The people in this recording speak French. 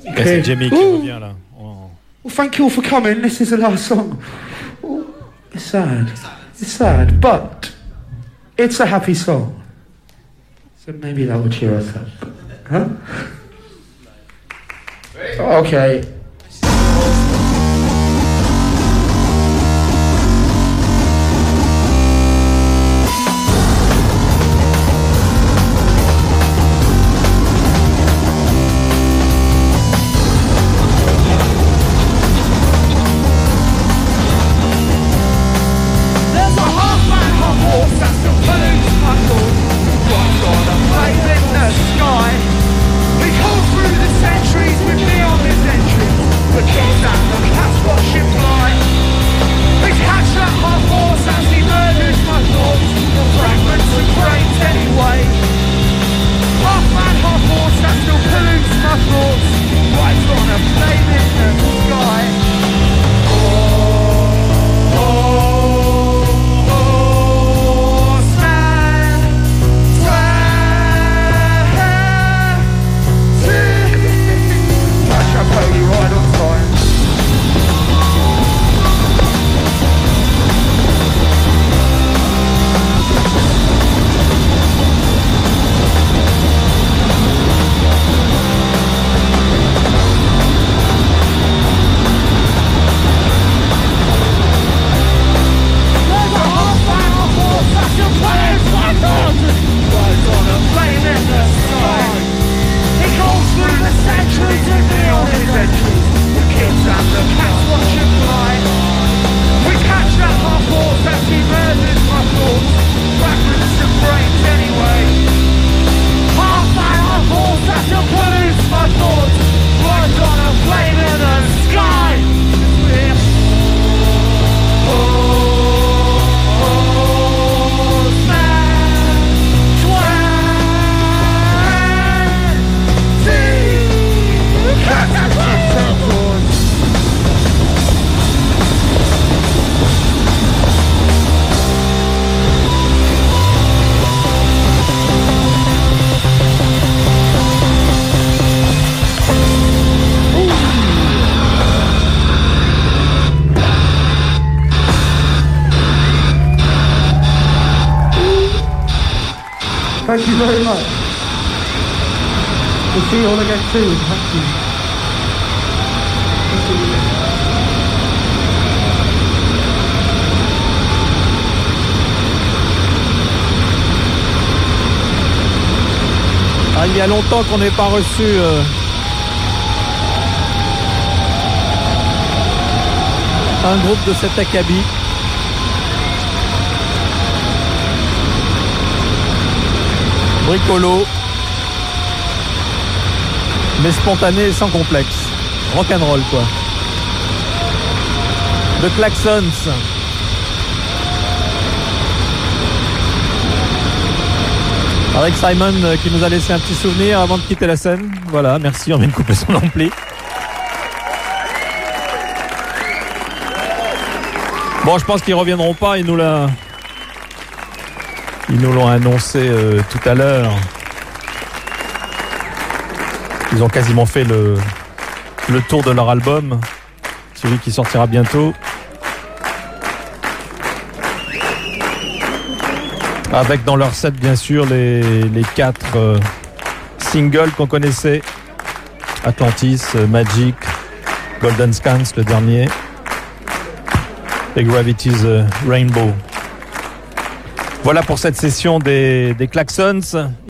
Okay. C'est Jamie qui revient là. Oh. Well, thank you all for coming. This is the last song. Oh, it's sad. It's sad, but it's a happy song. So maybe that will cheer us up. Huh? Okay. Thank you very much. We'll see you all again soon. Thank you. Ah, il y a longtemps qu'on n'ait pas reçu un groupe de cet acabit. Bricolo, mais spontané et sans complexe. Rock'n'roll quoi. The Klaxons. Avec Simon qui nous a laissé un petit souvenir avant de quitter la scène. Voilà, merci, on vient de couper son ampli. Bon, je pense qu'ils reviendront pas, ils nous l'ont annoncé tout à l'heure. Ils ont quasiment fait le tour de leur album, celui qui sortira bientôt. Avec dans leur set bien sûr les 4 singles qu'on connaissait. Atlantis, Magic, Golden Scans le dernier et Gravity's Rainbow. Voilà pour cette session des Klaxons.